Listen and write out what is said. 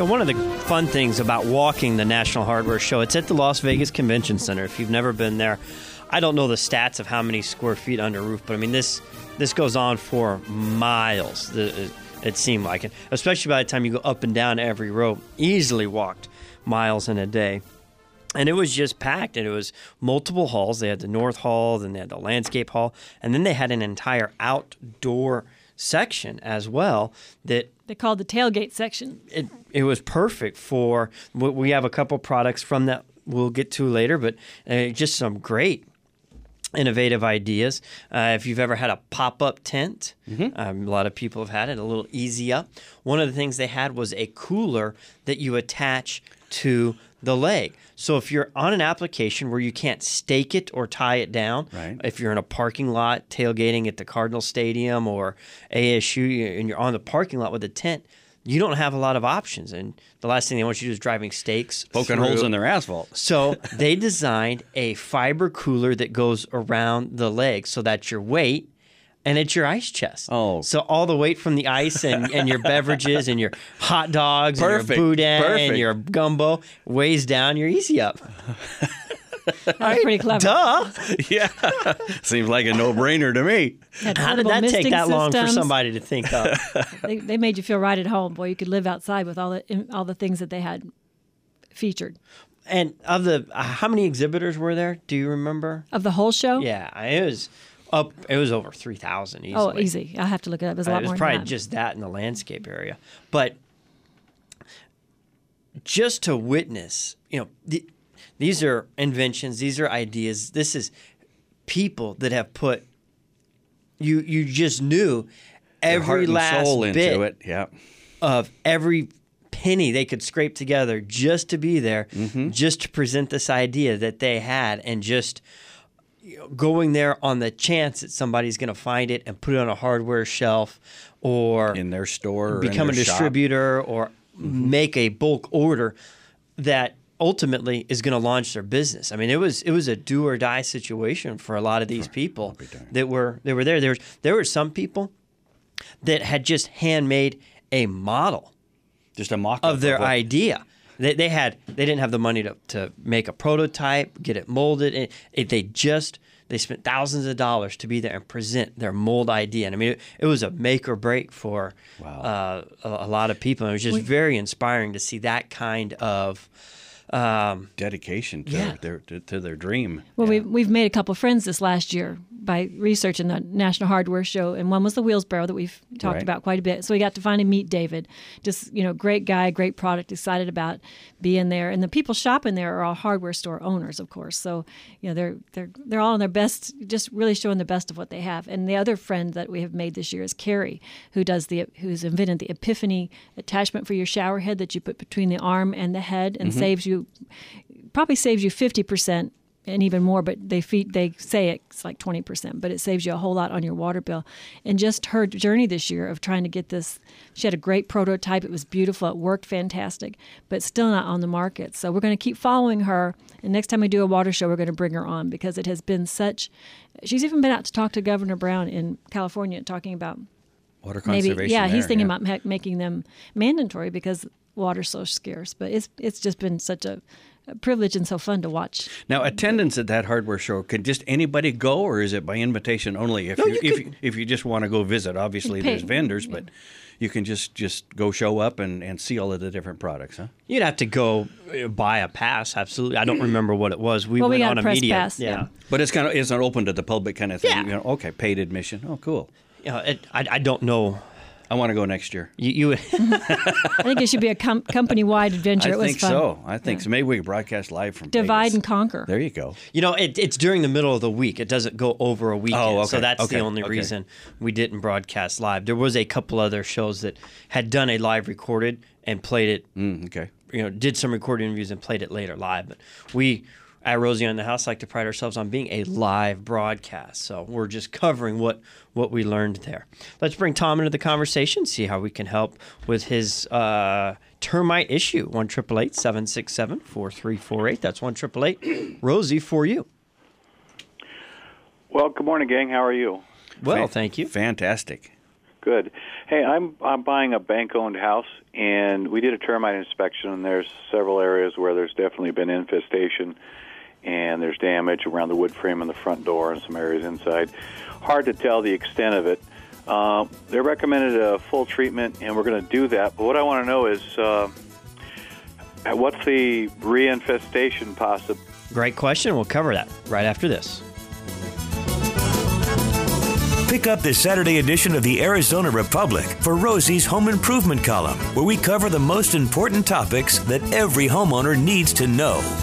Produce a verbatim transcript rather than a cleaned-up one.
You know, one of the fun things about walking the National Hardware Show, it's at the Las Vegas Convention Center. If you've never been there, I don't know the stats of how many square feet under roof, but I mean, this this goes on for miles, the, it seemed like it, especially by the time you go up and down every row. Easily walked miles in a day. And it was just packed, and it was multiple halls. They had the North Hall, then they had the Landscape Hall, and then they had an entire outdoor section as well that they called the tailgate section. It it was perfect for. We have a couple products from that we'll get to later, but uh, just some great innovative ideas. Uh, if you've ever had a pop-up tent, mm-hmm. um, a lot of people have had it, a little easy up. One of the things they had was a cooler that you attach to the leg. So if you're on an application where you can't stake it or tie it down, right. if you're in a parking lot tailgating at the Cardinal Stadium or A S U and you're on the parking lot with a tent, you don't have a lot of options. And the last thing they want you to do is driving stakes. Poking through. holes in their asphalt. So they designed a fiber cooler that goes around the leg so that's your weight and it's your ice chest. Oh. So all the weight from the ice and, and your beverages and your hot dogs Perfect. and your boudin Perfect. and your gumbo weighs down your easy up. That's pretty clever. Duh. Yeah. Seems like a no-brainer to me. Had How did portable that take misting that long for systems. somebody to think of? They, they made you feel right at home. Boy, you could live outside with all the all the things that they had featured. And of the, uh, how many exhibitors were there? Do you remember? Of the whole show? Yeah, it was up. It was over three thousand easily. Oh, easy. I have to look it up. There's a Uh, lot it was more probably than that. just that in the landscape area, but just to witness, you know, the, these are inventions. These are ideas. This is people that have put. You you just knew Their every heart and last soul into bit it. Yeah. of every penny they could scrape together just to be there, Mm-hmm. just to present this idea that they had, and just you know, going there on the chance that somebody's going to find it and put it on a hardware shelf or In their store or become in a their shop. distributor or make a bulk order that ultimately is going to launch their business. I mean, it was it was a do or die situation for a lot of these people that were that were there. There was there were some people that had just handmade a model Just a mock-up of their what- idea. They they had they didn't have the money to, to make a prototype, get it molded. It, it, they just they spent thousands of dollars to be there and present their mold idea. And I mean, it, it was a make or break for Wow. uh, a, a lot of people. And it was just We- very inspiring to see that kind of. Um, dedication to, Yeah. their, to, to their dream. Well, Yeah. we've, we've made a couple of friends this last year by researching the National Hardware Show, and one was the Wheelsbarrow that we've talked Right. about quite a bit. So we got to finally meet David. Just, you know, great guy, great product, excited about being there. And the people shopping there are all hardware store owners, of course. So, you know, they're they're they're all in their best, just really showing the best of what they have. And the other friend that we have made this year is Carrie, who does the who's invented the Epiphany attachment for your shower head that you put between the arm and the head and saves you probably saves you fifty percent and even more, but they feed, they say it's like twenty percent, but it saves you a whole lot on your water bill. And just her journey this year of trying to get this, she had a great prototype. It was beautiful. It worked fantastic, but still not on the market. So we're going to keep following her. And next time we do a water show, we're going to bring her on because it has been such, she's even been out to talk to Governor Brown in California talking about Water maybe, conservation. yeah, he's there, thinking yeah. about ma- making them mandatory because water's so scarce. But it's it's just been such a, a privilege and so fun to watch. Now, attendance at that hardware show, can just anybody go, or is it by invitation only? If you, you if could- you, if you just want to go visit, obviously You pay- there's vendors, but you can just, just go show up and, and see all of the different products, huh? you'd have to go uh, buy a pass. Absolutely, I don't remember what it was. We Well, we went got on a a press media. pass, yeah. But it's kind of it's not open to the public kind of thing. Yeah. You know, okay, paid admission. Oh, cool. You know, it, I I don't know. I want to go next year. You, you I think it should be a com- company-wide adventure. I it was think fun. so. I think so. Maybe we can broadcast live from Divide Vegas. and conquer. There you go. You know, it, it's during the middle of the week. It doesn't go over a weekend. Oh, okay. So that's Okay. the only Okay. reason we didn't broadcast live. There was a couple other shows that had done a live recorded and played it, Mm, okay. you know, did some recorded interviews and played it later live. But we, at Rosie on the House, like to pride ourselves on being a live broadcast. So we're just covering what, what we learned there. Let's bring Tom into the conversation, see how we can help with his uh, termite issue. one eight eight eight, seven six seven, four three four eight. That's one eight eight eight, Rosie, for you. Well, good morning, gang. How are you? Well, Fa- thank you. Fantastic. Good. Hey, I'm I'm buying a bank-owned house, and we did a termite inspection, and there's several areas where there's definitely been infestation, and there's damage around the wood frame and the front door and some areas inside. Hard to tell the extent of it. Uh, they recommended a full treatment, and we're going to do that. But what I want to know is, uh, what's the reinfestation possible? Great question. We'll cover that right after this. Pick up the Saturday edition of the Arizona Republic for Rosie's Home Improvement column, where we cover the most important topics that every homeowner needs to know.